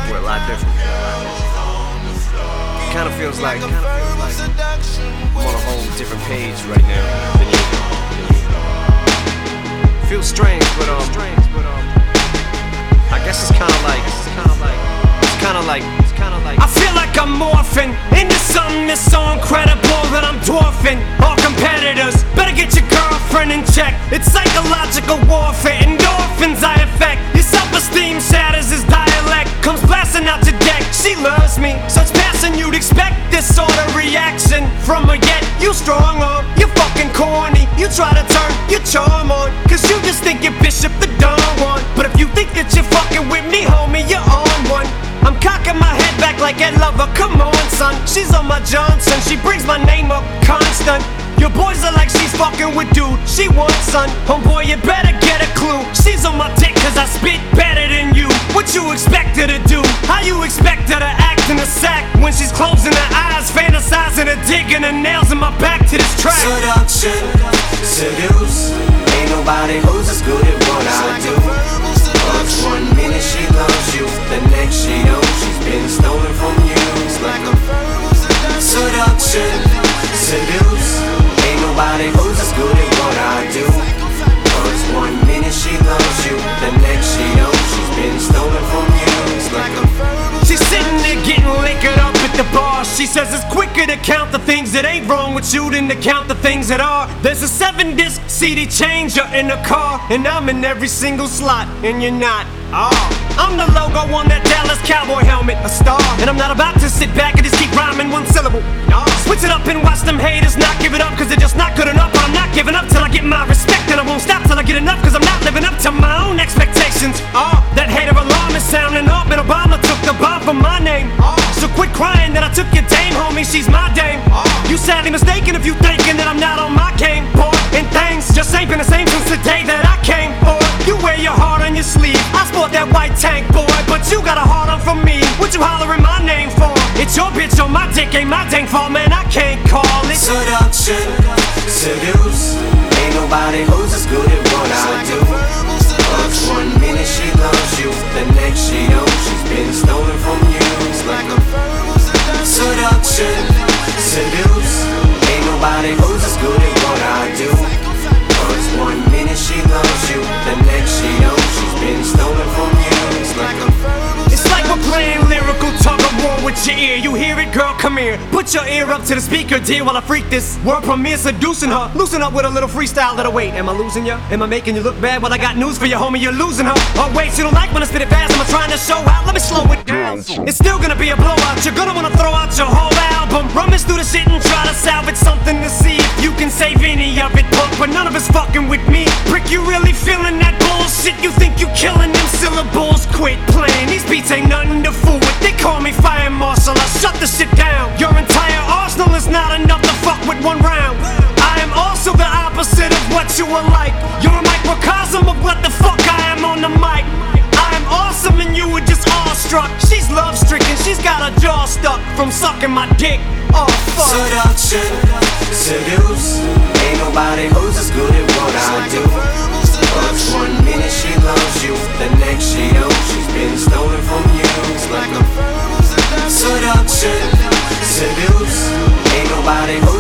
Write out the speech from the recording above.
We're a lot different. Kinda feels like I'm on a whole different page right now than you. Feels strange, but I guess it's kinda like I feel like I'm morphing into something that's so incredible that I'm dwarfing all competitors. Better get your girlfriend in check. It's psychological warfare, endorphins I affect. Your self-esteem shatters as dialect comes blasting out your deck. She loves me, such passion you'd expect this sort of reaction from her. Yet you strong on, you're fucking corny. You try to turn your charm on, cause you just think you're Bishop the Don Juan. But if you think that you're fucking with me, homie, you're on one. I'm cocking my head back like Ed Lover, come on son. She's on my Johnson, she brings my name up constant. Your boys are like she's fucking with dude she wants son. Homeboy, you better get a clue. She's on my dick cause I spit better than you. What you expect her to do? How you expect her to act in a sack when she's closing her eyes, fantasizing her dick and her nails in my back to this track? Seduction, seduce. Ain't nobody who's as good at what I do. Cause 1 minute she loves you, the next she don't. She's been stolen from you. It's like a seduction, seduce. Ain't nobody who's as good at what I do. Cause 1 minute she loves you, the next she don't. She's been stolen from you. It's like a she's sitting there getting liquored up at the bar. She says it's quicker to count the things that ain't wrong with you than to count the things that are. There's a 7-disc CD changer in the car, and I'm in every single slot, and you're not. I'm the logo on that Dallas Cowboy helmet, a star. And I'm not about to sit back and just keep rhyming one syllable. Switch it up and watch them haters not give it up, cause they're just not good enough. But I'm not giving up till I get my respect, and I won't stop till I get enough, cause I'm not living up to my own expectations. That hater alarm is sounding up, and Obama took the bomb from my name. So quit crying that I took your dame, homie, she's my dame. You sadly mistaken if you thinking that I'm not on my game, boy. And things just ain't been the same since the day that I came, boy. You wear your heart on your sleeve, I sport that white tank, boy. But you got a heart on for me, what you hollering my name for? It's your bitch on my dick, ain't my dang fault, man, I can't call it seduction, seduce. Ain't nobody who's as good at what I do. Cause 1 minute she loves you, the next she don't. She's been stolen from you. It's like a seduction, seduce. Ain't nobody who's as good at what I do. Cause 1 minute she loves you, the next she don't. She's been stolen from you. It's like we're playing lyrical tug of war with your ear. You hear it, girl, come here. Put your ear up to the speaker, dear, while I freak this world premiere, seducing her. Loosen up with a little freestyle that'll wait. Am I losing ya? Am I making you look bad? Well, I got news for you, homie, you're losing her. Oh wait, you don't like when I spit it fast? Am I trying to show out? Let me slow it down. It's still gonna be a blowout. You're gonna wanna throw out your whole album. Rummage through the shit and try to salvage something to see if you can save any of it, punk. But none of it's fucking with me. Prick, you really feeling that bullshit? You think you killing them syllables? Quit playing, these beats ain't nothing to fool with. They call me fire marshal, I shut the shit down. Your entire arsenal is not enough to fuck with 1 round. I am also the opposite of what you are like. You're a microcosm of what the fuck I am on the mic. I am awesome and you were just awestruck. She's love-stricken, she's got her jaw stuck from sucking my dick. Oh fuck. Seduction, seduce. Ain't nobody who's as good at what I do. Cause 1 minute she loves you, the next she don't. She's been stolen from you. It's like a seduction, seduce. Ain't nobody who's